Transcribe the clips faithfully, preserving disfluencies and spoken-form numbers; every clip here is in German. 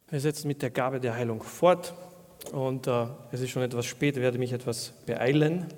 Wir setzen mit der Gabe der Heilung fort und äh, es ist schon etwas spät, ich werde mich etwas beeilen.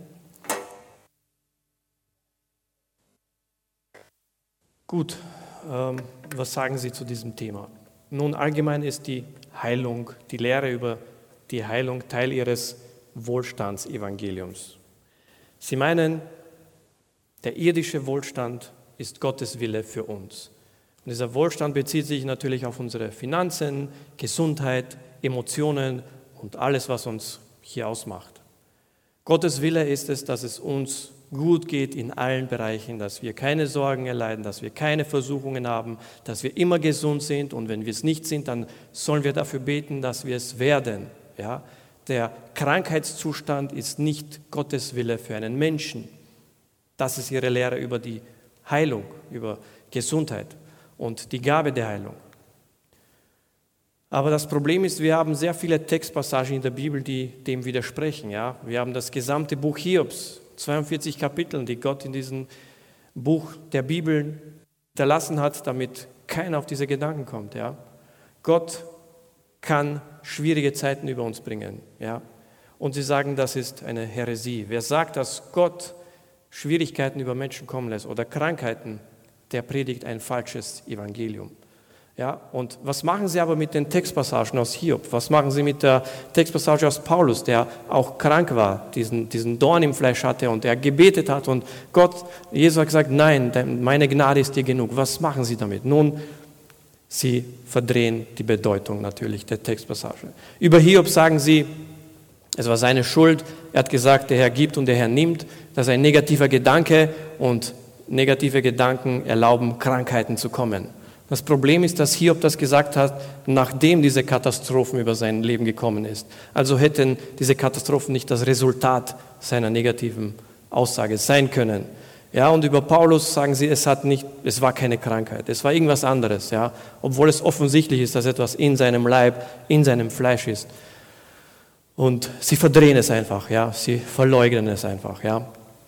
Gut, ähm, was sagen Sie zu diesem Thema? Nun, allgemein ist die Heilung, die Lehre über die Heilung Teil Ihres Wohlstandsevangeliums. Sie meinen, der irdische Wohlstand ist Gottes Wille für uns. Und dieser Wohlstand bezieht sich natürlich auf unsere Finanzen, Gesundheit, Emotionen und alles, was uns hier ausmacht. Gottes Wille ist es, dass es uns gut geht in allen Bereichen, dass wir keine Sorgen erleiden, dass wir keine Versuchungen haben, dass wir immer gesund sind und wenn wir es nicht sind, dann sollen wir dafür beten, dass wir es werden. Ja? Der Krankheitszustand ist nicht Gottes Wille für einen Menschen. Das ist ihre Lehre über die Heilung, über Gesundheit und die Gabe der Heilung. Aber das Problem ist, wir haben sehr viele Textpassagen in der Bibel, die dem widersprechen. Ja? Wir haben das gesamte Buch Hiobs, zweiundvierzig Kapitel, die Gott in diesem Buch der Bibel hinterlassen hat, damit keiner auf diese Gedanken kommt. Ja? Gott kann schwierige Zeiten über uns bringen. Ja? Und sie sagen, das ist eine Häresie. Wer sagt, dass Gott Schwierigkeiten über Menschen kommen lässt oder Krankheiten, der predigt ein falsches Evangelium. Ja, und was machen Sie aber mit den Textpassagen aus Hiob? Was machen Sie mit der Textpassage aus Paulus, der auch krank war, diesen, diesen Dorn im Fleisch hatte und er gebetet hat und Gott, Jesus hat gesagt, nein, meine Gnade ist dir genug. Was machen Sie damit? Nun, Sie verdrehen die Bedeutung natürlich der Textpassage. Über Hiob sagen Sie, es war seine Schuld, er hat gesagt, der Herr gibt und der Herr nimmt. Das ist ein negativer Gedanke und negative Gedanken erlauben, Krankheiten zu kommen. Das Problem ist, dass Hiob das gesagt hat, nachdem diese Katastrophen über sein Leben gekommen ist. Also hätten diese Katastrophen nicht das Resultat seiner negativen Aussage sein können. Ja, und über Paulus sagen sie, es hat nicht, es war keine Krankheit, es war irgendwas anderes, ja, obwohl es offensichtlich ist, dass etwas in seinem Leib, in seinem Fleisch ist. Und sie verdrehen es einfach, ja, sie verleugnen es einfach, ja.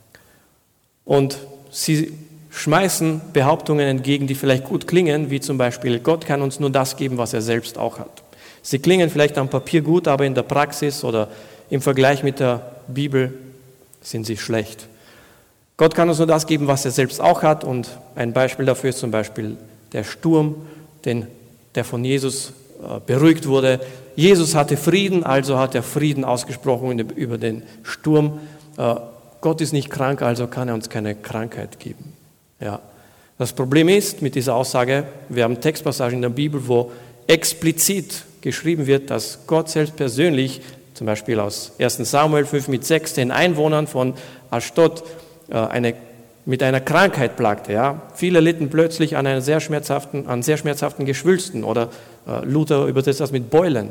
Und sie schmeißen Behauptungen entgegen, die vielleicht gut klingen, wie zum Beispiel, Gott kann uns nur das geben, was er selbst auch hat. Sie klingen vielleicht am Papier gut, aber in der Praxis oder im Vergleich mit der Bibel sind sie schlecht. Gott kann uns nur das geben, was er selbst auch hat und ein Beispiel dafür ist zum Beispiel der Sturm, den, der von Jesus äh, beruhigt wurde. Jesus hatte Frieden, also hat er Frieden ausgesprochen über den Sturm. Äh, Gott ist nicht krank, also kann er uns keine Krankheit geben. Ja. Das Problem ist mit dieser Aussage, wir haben Textpassagen in der Bibel, wo explizit geschrieben wird, dass Gott selbst persönlich, zum Beispiel aus ersten Samuel fünf mit sechs, den Einwohnern von Ashdod äh, eine, mit einer Krankheit plagte. Ja. Viele litten plötzlich an, einer sehr schmerzhaften, an sehr schmerzhaften Geschwülsten oder äh, Luther übersetzt das mit Beulen.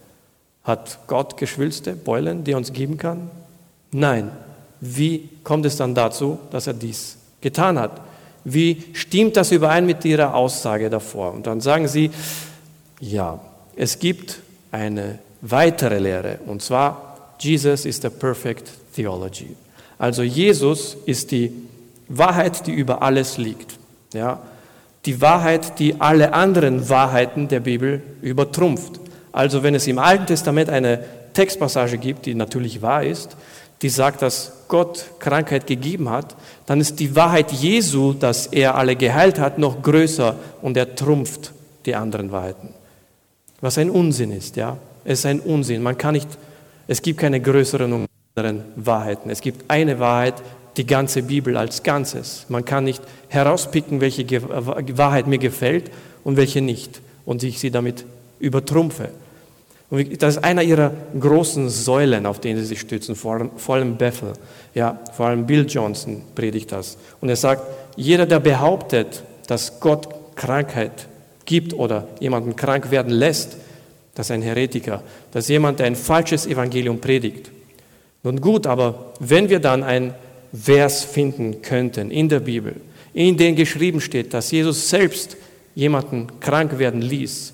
Hat Gott Geschwülste, Beulen, die er uns geben kann? Nein. Wie kommt es dann dazu, dass er dies getan hat? Wie stimmt das überein mit Ihrer Aussage davor? Und dann sagen Sie, ja, es gibt eine weitere Lehre, und zwar, Jesus is the perfect theology. Also Jesus ist die Wahrheit, die über alles liegt. Ja? Die Wahrheit, die alle anderen Wahrheiten der Bibel übertrumpft. Also wenn es im Alten Testament eine Textpassage gibt, die natürlich wahr ist, die sagt, dass Gott Krankheit gegeben hat, dann ist die Wahrheit Jesu, dass er alle geheilt hat, noch größer und er trumpft die anderen Wahrheiten. Was ein Unsinn ist, ja. Es ist ein Unsinn. Man kann nicht, es gibt keine größeren und anderen Wahrheiten. Es gibt eine Wahrheit, die ganze Bibel als Ganzes. Man kann nicht herauspicken, welche Wahrheit mir gefällt und welche nicht und ich sie damit übertrumpfe. Und das ist einer ihrer großen Säulen, auf denen sie sich stützen, vor allem, vor allem Bethel, ja, vor allem Bill Johnson predigt das. Und er sagt, jeder, der behauptet, dass Gott Krankheit gibt oder jemanden krank werden lässt, das ist ein Heretiker. Das ist jemand, der ein falsches Evangelium predigt. Nun gut, aber wenn wir dann ein Vers finden könnten in der Bibel, in dem geschrieben steht, dass Jesus selbst jemanden krank werden ließ,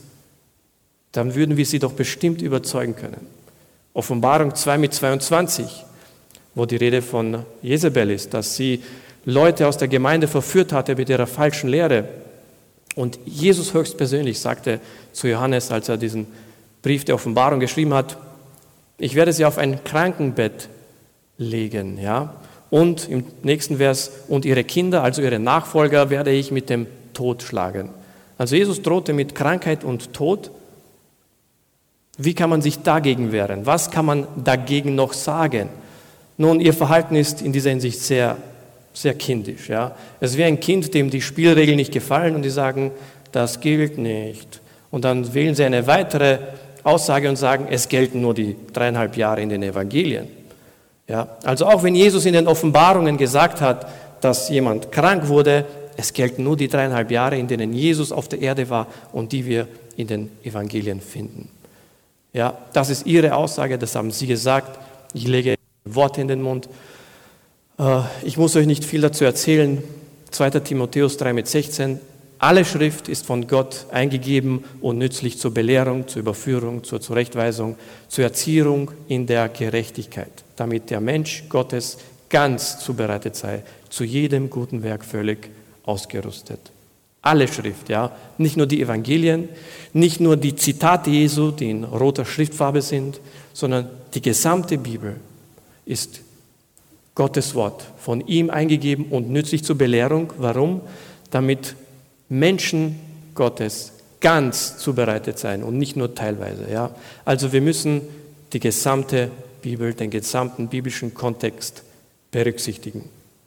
dann würden wir sie doch bestimmt überzeugen können. Offenbarung zwei mit zweiundzwanzig, wo die Rede von Jezebel ist, dass sie Leute aus der Gemeinde verführt hatte mit ihrer falschen Lehre. Und Jesus höchstpersönlich sagte zu Johannes, als er diesen Brief der Offenbarung geschrieben hat, ich werde sie auf ein Krankenbett legen, ja. Und im nächsten Vers, und ihre Kinder, also ihre Nachfolger, werde ich mit dem Tod schlagen. Also Jesus drohte mit Krankheit und Tod. Wie kann man sich dagegen wehren? Was kann man dagegen noch sagen? Nun, ihr Verhalten ist in dieser Hinsicht sehr, sehr kindisch. Ja. Es ist wie ein Kind, dem die Spielregeln nicht gefallen und die sagen, das gilt nicht. Und dann wählen sie eine weitere Aussage und sagen, es gelten nur die dreieinhalb Jahre in den Evangelien. Ja, also auch wenn Jesus in den Offenbarungen gesagt hat, dass jemand krank wurde, es gelten nur die dreieinhalb Jahre, in denen Jesus auf der Erde war und die wir in den Evangelien finden. Ja, das ist ihre Aussage, das haben sie gesagt. Ich lege Worte in den Mund. Ich muss euch nicht viel dazu erzählen. zweiter Timotheus drei mit sechzehn. Alle Schrift ist von Gott eingegeben und nützlich zur Belehrung, zur Überführung, zur Zurechtweisung, zur Erziehung in der Gerechtigkeit, damit der Mensch Gottes ganz zubereitet sei, zu jedem guten Werk völlig ausgerüstet. Alle Schrift, ja, nicht nur die Evangelien, nicht nur die Zitate Jesu, die in roter Schriftfarbe sind, sondern die gesamte Bibel ist Gottes Wort, von ihm eingegeben und nützlich zur Belehrung. Warum? Damit Menschen Gottes ganz zubereitet sein und nicht nur teilweise. Ja? Also wir müssen die gesamte Bibel, den gesamten biblischen Kontext berücksichtigen.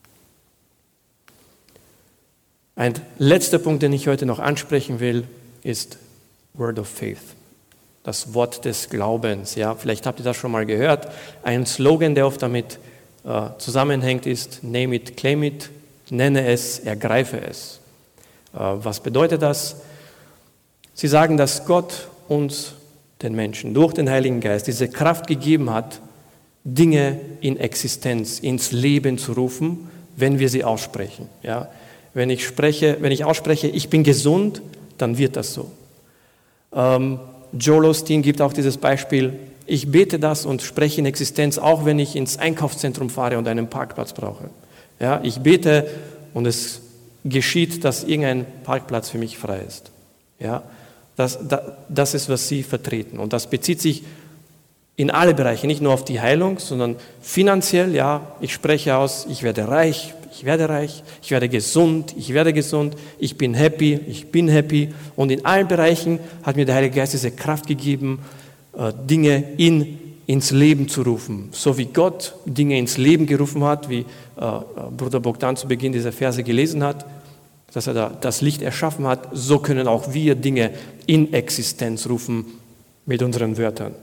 Ein letzter Punkt, den ich heute noch ansprechen will, ist Word of Faith, das Wort des Glaubens. Ja? Vielleicht habt ihr das schon mal gehört. Ein Slogan, der oft damit äh, zusammenhängt, ist Name it, claim it, nenne es, ergreife es. Was bedeutet das? Sie sagen, dass Gott uns, den Menschen, durch den Heiligen Geist diese Kraft gegeben hat, Dinge in Existenz, ins Leben zu rufen, wenn wir sie aussprechen. Ja? Wenn ich spreche, wenn ich ausspreche, ich bin gesund, dann wird das so. Ähm, Joel Osteen gibt auch dieses Beispiel, ich bete das und spreche in Existenz, auch wenn ich ins Einkaufszentrum fahre und einen Parkplatz brauche. Ja? Ich bete und es geschieht, dass irgendein Parkplatz für mich frei ist. Ja, das, das, das ist, was sie vertreten. Und das bezieht sich in alle Bereiche, nicht nur auf die Heilung, sondern finanziell, ja, ich spreche aus, ich werde reich, ich werde reich, ich werde gesund, ich werde gesund, ich bin happy, ich bin happy. Und in allen Bereichen hat mir der Heilige Geist diese Kraft gegeben, Dinge in ins Leben zu rufen. So wie Gott Dinge ins Leben gerufen hat, wie äh, Bruder Bogdan zu Beginn dieser Verse gelesen hat, dass er da das Licht erschaffen hat, so können auch wir Dinge in Existenz rufen mit unseren Wörtern.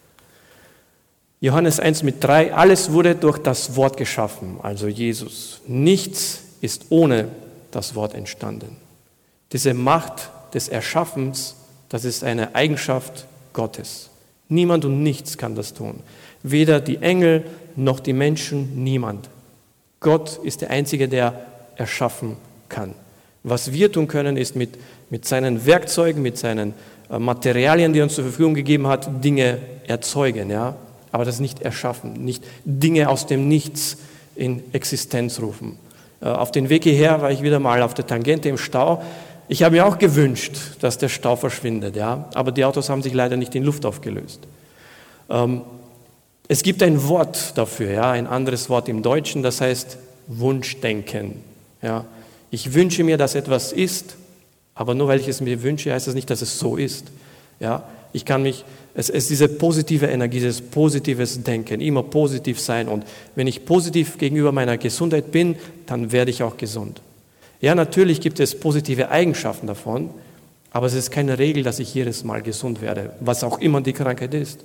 Johannes eins mit drei, alles wurde durch das Wort geschaffen, also Jesus. Nichts ist ohne das Wort entstanden. Diese Macht des Erschaffens, das ist eine Eigenschaft Gottes. Niemand und nichts kann das tun. Weder die Engel noch die Menschen, niemand. Gott ist der Einzige, der erschaffen kann. Was wir tun können, ist mit, mit seinen Werkzeugen, mit seinen äh, Materialien, die er uns zur Verfügung gegeben hat, Dinge erzeugen. Ja? Aber das nicht erschaffen, nicht Dinge aus dem Nichts in Existenz rufen. Äh, auf den Weg hierher war ich wieder mal auf der Tangente im Stau. Ich habe mir auch gewünscht, dass der Stau verschwindet, ja, aber die Autos haben sich leider nicht in Luft aufgelöst. Ähm, es gibt ein Wort dafür, ja, ein anderes Wort im Deutschen, das heißt Wunschdenken. Ja. Ich wünsche mir, dass etwas ist, aber nur weil ich es mir wünsche, heißt das nicht, dass es so ist. Ja. Ich kann mich, es ist diese positive Energie, dieses positives Denken, immer positiv sein. Und wenn ich positiv gegenüber meiner Gesundheit bin, dann werde ich auch gesund. Ja, natürlich gibt es positive Eigenschaften davon, aber es ist keine Regel, dass ich jedes Mal gesund werde, was auch immer die Krankheit ist.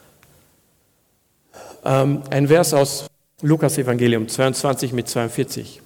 Ähm, ein Vers aus Lukas Evangelium zweiundzwanzig mit zweiundvierzig.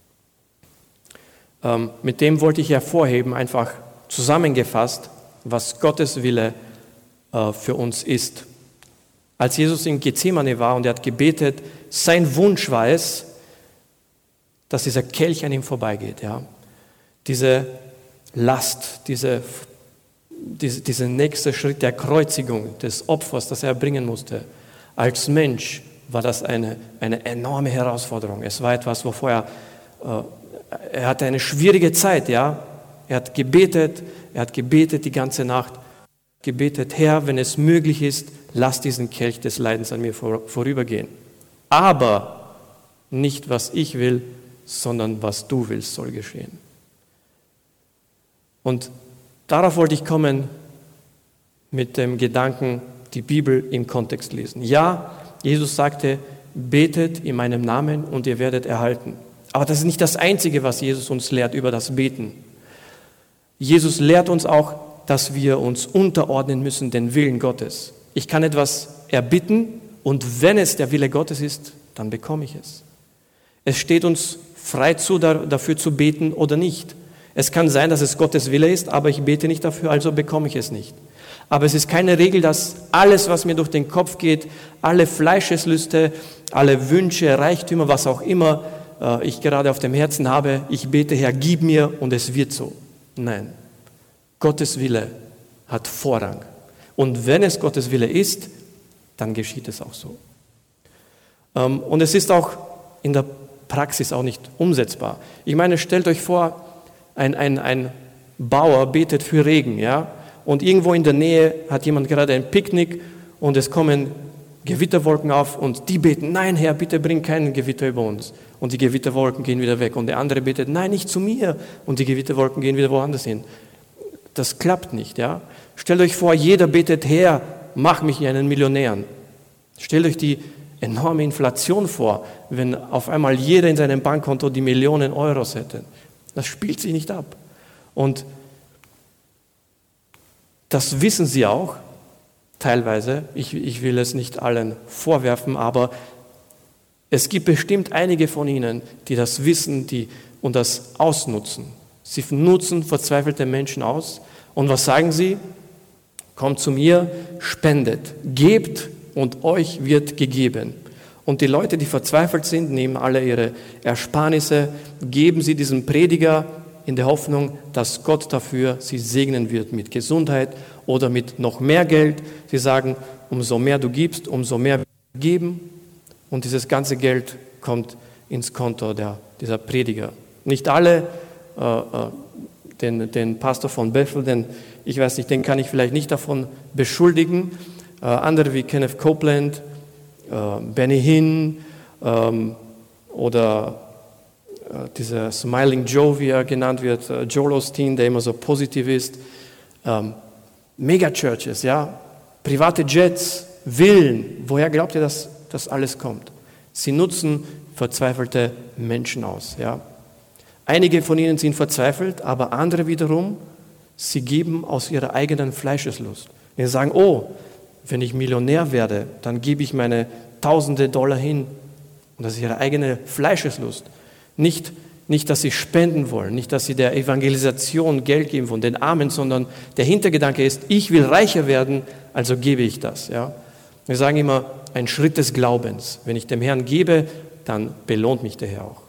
Ähm, mit dem wollte ich hervorheben, einfach zusammengefasst, was Gottes Wille äh, für uns ist. Als Jesus in Gethsemane war und er hat gebetet, sein Wunsch war es, dass dieser Kelch an ihm vorbeigeht. Ja? Diese Last, diese, diese, dieser nächste Schritt der Kreuzigung, des Opfers, das er bringen musste. Als Mensch war das eine, eine enorme Herausforderung. Es war etwas, wovor er, äh, er hatte eine schwierige Zeit. Ja? Er hat gebetet, er hat gebetet die ganze Nacht. gebetet, Herr, wenn es möglich ist, lass diesen Kelch des Leidens an mir vor, vorübergehen. Aber nicht, was ich will, sondern was du willst, soll geschehen. Und darauf wollte ich kommen mit dem Gedanken, die Bibel im Kontext lesen. Ja, Jesus sagte, betet in meinem Namen und ihr werdet erhalten. Aber das ist nicht das Einzige, was Jesus uns lehrt über das Beten. Jesus lehrt uns auch, dass wir uns unterordnen müssen den Willen Gottes. Ich kann etwas erbitten und wenn es der Wille Gottes ist, dann bekomme ich es. Es steht uns frei zu, dafür zu beten oder nicht. Es kann sein, dass es Gottes Wille ist, aber ich bete nicht dafür, also bekomme ich es nicht. Aber es ist keine Regel, dass alles, was mir durch den Kopf geht, alle Fleischeslüste, alle Wünsche, Reichtümer, was auch immer äh, ich gerade auf dem Herzen habe, ich bete, Herr, gib mir und es wird so. Nein, Gottes Wille hat Vorrang. Und wenn es Gottes Wille ist, dann geschieht es auch so. Ähm, und es ist auch in der Praxis auch nicht umsetzbar. Ich meine, stellt euch vor, ein, ein, ein Bauer betet für Regen, ja, und irgendwo in der Nähe hat jemand gerade ein Picknick und es kommen Gewitterwolken auf und die beten, nein Herr, bitte bring keinen Gewitter über uns. Und die Gewitterwolken gehen wieder weg und der andere betet, nein, nicht zu mir und die Gewitterwolken gehen wieder woanders hin. Das klappt nicht, ja. Stellt euch vor, jeder betet, Herr, mach mich einen Millionär. Stellt euch die enorme Inflation vor, wenn auf einmal jeder in seinem Bankkonto die Millionen Euros hätte. Das spielt sich nicht ab. Und das wissen sie auch, teilweise. Ich, ich will es nicht allen vorwerfen, aber es gibt bestimmt einige von ihnen, die das wissen die, und das ausnutzen. Sie nutzen verzweifelte Menschen aus. Und was sagen sie? Kommt zu mir, spendet, gebt und euch wird gegeben. Und die Leute, die verzweifelt sind, nehmen alle ihre Ersparnisse, geben sie diesem Prediger in der Hoffnung, dass Gott dafür sie segnen wird mit Gesundheit oder mit noch mehr Geld. Sie sagen, umso mehr du gibst, umso mehr wir geben. Und dieses ganze Geld kommt ins Konto der, dieser Prediger. Nicht alle, äh, äh, den, den Pastor von Bethel, den, ich weiß nicht, den kann ich vielleicht nicht davon beschuldigen. Äh, andere wie Kenneth Copeland, äh, Benny Hinn ähm, oder äh, dieser Smiling Joe, wie er genannt wird, äh, Joel Osteen, der immer so positiv ist. Ähm, Megachurches, ja, private Jets, Villen. Woher glaubt ihr, dass das alles kommt? Sie nutzen verzweifelte Menschen aus, ja. Einige von ihnen sind verzweifelt, aber andere wiederum, sie geben aus ihrer eigenen Fleischeslust. Sie sagen, oh, wenn ich Millionär werde, dann gebe ich meine tausende Dollar hin. Und das ist ihre eigene Fleischeslust. Nicht, nicht, dass sie spenden wollen, nicht, dass sie der Evangelisation Geld geben wollen, den Armen, sondern der Hintergedanke ist, ich will reicher werden, also gebe ich das. Ja? Wir sagen immer, ein Schritt des Glaubens. Wenn ich dem Herrn gebe, dann belohnt mich der Herr auch.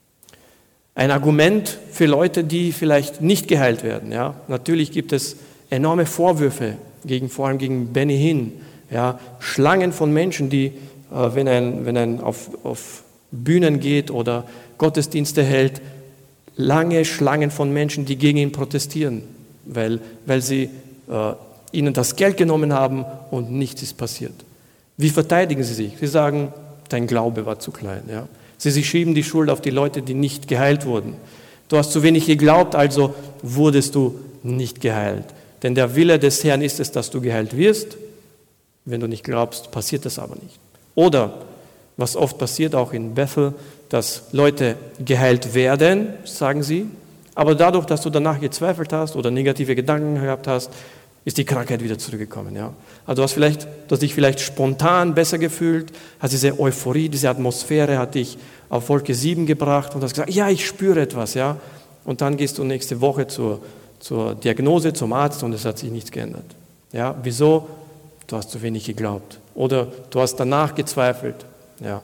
Ein Argument für Leute, die vielleicht nicht geheilt werden. Ja? Natürlich gibt es enorme Vorwürfe, gegen, vor allem gegen Benny Hinn. Ja? Schlangen von Menschen, die, äh, wenn ein, wenn ein auf, auf Bühnen geht oder Gottesdienste hält, lange Schlangen von Menschen, die gegen ihn protestieren, weil, weil sie äh, ihnen das Geld genommen haben und nichts ist passiert. Wie verteidigen sie sich? Sie sagen, dein Glaube war zu klein. Ja? Sie, sie schieben die Schuld auf die Leute, die nicht geheilt wurden. Du hast zu wenig geglaubt, also wurdest du nicht geheilt. Denn der Wille des Herrn ist es, dass du geheilt wirst. Wenn du nicht glaubst, passiert das aber nicht. Oder, was oft passiert, auch in Bethel, dass Leute geheilt werden, sagen sie, aber dadurch, dass du danach gezweifelt hast oder negative Gedanken gehabt hast, ist die Krankheit wieder zurückgekommen. Ja? Also du hast, vielleicht, du hast dich vielleicht spontan besser gefühlt, hast diese Euphorie, diese Atmosphäre hat dich auf Wolke sieben gebracht und hast gesagt, ja, ich spüre etwas. Ja? Und dann gehst du nächste Woche zur, zur Diagnose, zum Arzt und es hat sich nichts geändert. Ja? Wieso? Du hast zu wenig geglaubt. Oder du hast danach gezweifelt. Ja.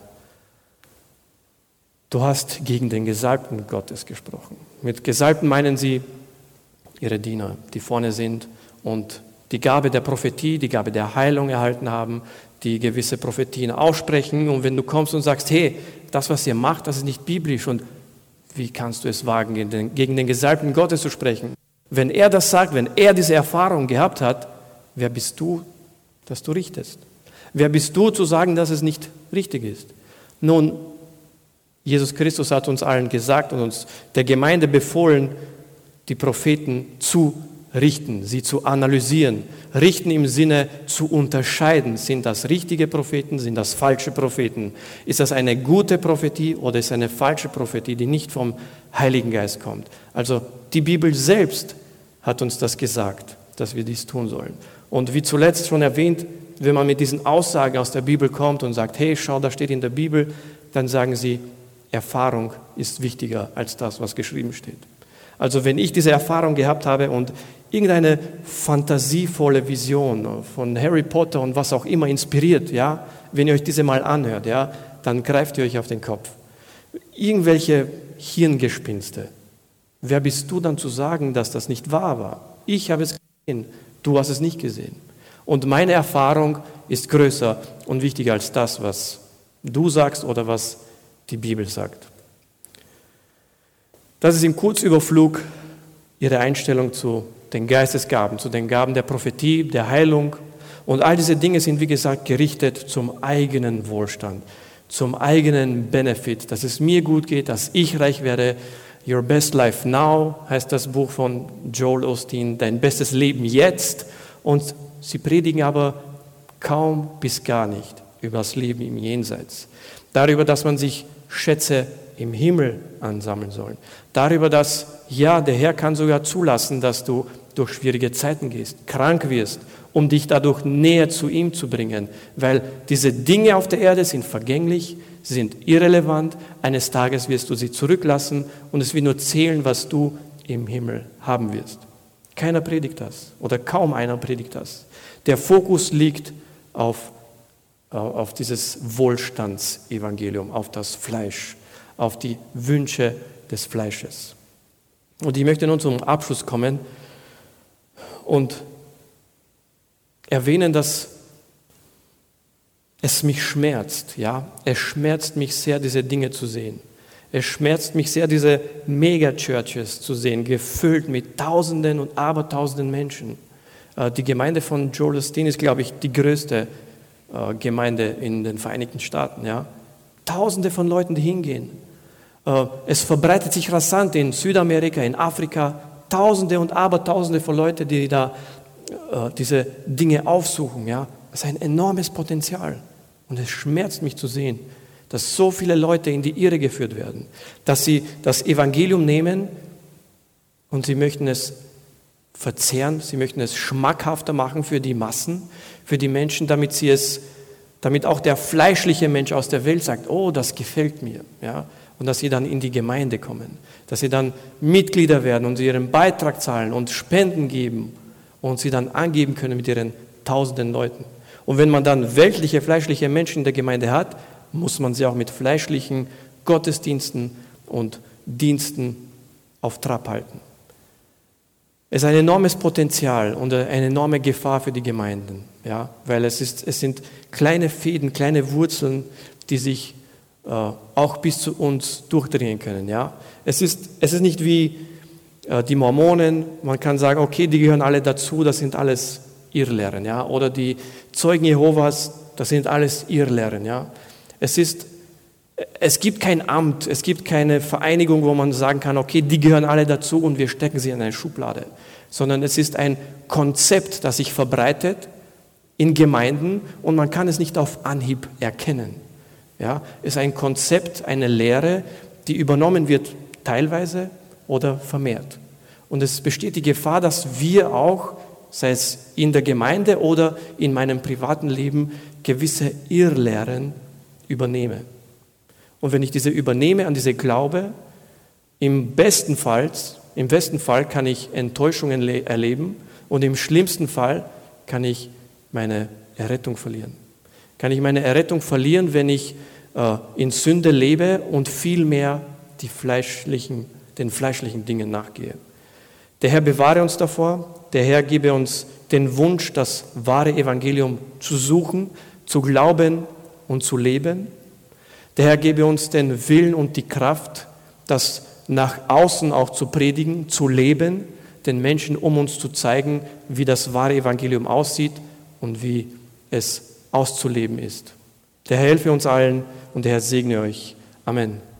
Du hast gegen den Gesalbten Gottes gesprochen. Mit Gesalbten meinen sie ihre Diener, die vorne sind und die Gabe der Prophetie, die Gabe der Heilung erhalten haben, die gewisse Prophetien aussprechen. Und wenn du kommst und sagst, hey, das, was ihr macht, das ist nicht biblisch und wie kannst du es wagen, gegen den, gegen den Gesalbten Gottes zu sprechen? Wenn er das sagt, wenn er diese Erfahrung gehabt hat, wer bist du, dass du richtest? Wer bist du, zu sagen, dass es nicht richtig ist? Nun, Jesus Christus hat uns allen gesagt und uns der Gemeinde befohlen, die Propheten zu richten, sie zu analysieren. Richten im Sinne zu unterscheiden. Sind das richtige Propheten, sind das falsche Propheten? Ist das eine gute Prophetie oder ist es eine falsche Prophetie, die nicht vom Heiligen Geist kommt? Also die Bibel selbst hat uns das gesagt, dass wir dies tun sollen. Und wie zuletzt schon erwähnt, wenn man mit diesen Aussagen aus der Bibel kommt und sagt, hey, schau, da steht in der Bibel, dann sagen sie, Erfahrung ist wichtiger als das, was geschrieben steht. Also wenn ich diese Erfahrung gehabt habe und irgendeine fantasievolle Vision von Harry Potter und was auch immer inspiriert, ja, wenn ihr euch diese mal anhört, ja, dann greift ihr euch auf den Kopf. Irgendwelche Hirngespinste. Wer bist du dann zu sagen, dass das nicht wahr war? Ich habe es gesehen, du hast es nicht gesehen. Und meine Erfahrung ist größer und wichtiger als das, was du sagst oder was die Bibel sagt. Das ist im Kurzüberflug ihre Einstellung zu den Geistesgaben, zu den Gaben der Prophetie, der Heilung. Und all diese Dinge sind, wie gesagt, gerichtet zum eigenen Wohlstand, zum eigenen Benefit, dass es mir gut geht, dass ich reich werde. Your Best Life Now heißt das Buch von Joel Osteen, dein bestes Leben jetzt. Und sie predigen aber kaum bis gar nicht über das Leben im Jenseits. Darüber, dass man sich Schätze im Himmel ansammeln soll. Darüber, dass, ja, der Herr kann sogar zulassen, dass du durch schwierige Zeiten gehst, krank wirst, um dich dadurch näher zu ihm zu bringen. Weil diese Dinge auf der Erde sind vergänglich, sind irrelevant. Eines Tages wirst du sie zurücklassen und es wird nur zählen, was du im Himmel haben wirst. Keiner predigt das oder kaum einer predigt das. Der Fokus liegt auf, auf dieses Wohlstandsevangelium, auf das Fleisch, auf die Wünsche des Fleisches. Und ich möchte nun zum Abschluss kommen und erwähnen, dass es mich schmerzt. Ja? Es schmerzt mich sehr, diese Dinge zu sehen. Es schmerzt mich sehr, diese Mega-Churches zu sehen, gefüllt mit Tausenden und Abertausenden Menschen. Die Gemeinde von Joel Osteen ist, glaube ich, die größte Gemeinde in den Vereinigten Staaten. Ja? Tausende von Leuten, die hingehen. Es verbreitet sich rasant in Südamerika, in Afrika. Tausende und Abertausende von Leuten, die da diese Dinge aufsuchen. Ja? Das ist ein enormes Potenzial. Und es schmerzt mich zu sehen, dass so viele Leute in die Irre geführt werden, dass sie das Evangelium nehmen und sie möchten es verzehren, sie möchten es schmackhafter machen für die Massen, für die Menschen, damit sie es, damit auch der fleischliche Mensch aus der Welt sagt, oh, das gefällt mir, ja, und dass sie dann in die Gemeinde kommen, dass sie dann Mitglieder werden und sie ihren Beitrag zahlen und Spenden geben und sie dann angeben können mit ihren tausenden Leuten. Und wenn man dann weltliche, fleischliche Menschen in der Gemeinde hat, muss man sie auch mit fleischlichen Gottesdiensten und Diensten auf Trab halten. Es ist ein enormes Potenzial und eine enorme Gefahr für die Gemeinden, ja, weil es, ist, es sind kleine Fäden, kleine Wurzeln, die sich äh, auch bis zu uns durchdringen können. Ja. Es ist, es ist nicht wie äh, die Mormonen, man kann sagen, okay, die gehören alle dazu, das sind alles Irrlehren, ja, oder die Zeugen Jehovas, das sind alles Irrlehren, ja. Es ist, es gibt kein Amt, es gibt keine Vereinigung, wo man sagen kann, okay, die gehören alle dazu und wir stecken sie in eine Schublade, sondern es ist ein Konzept, das sich verbreitet in Gemeinden und man kann es nicht auf Anhieb erkennen. Ja, es ist ein Konzept, eine Lehre, die übernommen wird teilweise oder vermehrt. Und es besteht die Gefahr, dass wir auch, sei es in der Gemeinde oder in meinem privaten Leben, gewisse Irrlehren übernehme. Und wenn ich diese übernehme, an diese glaube, im besten Fall, im besten Fall kann ich Enttäuschungen le- erleben und im schlimmsten Fall kann ich meine Errettung verlieren. Kann ich meine Errettung verlieren, wenn ich äh, in Sünde lebe und vielmehr die fleischlichen, den fleischlichen Dingen nachgehe. Der Herr bewahre uns davor, der Herr gebe uns den Wunsch, das wahre Evangelium zu suchen, zu glauben und zu leben. Der Herr gebe uns den Willen und die Kraft, das nach außen auch zu predigen, zu leben, den Menschen um uns zu zeigen, wie das wahre Evangelium aussieht und wie es auszuleben ist. Der Herr helfe uns allen und der Herr segne euch. Amen.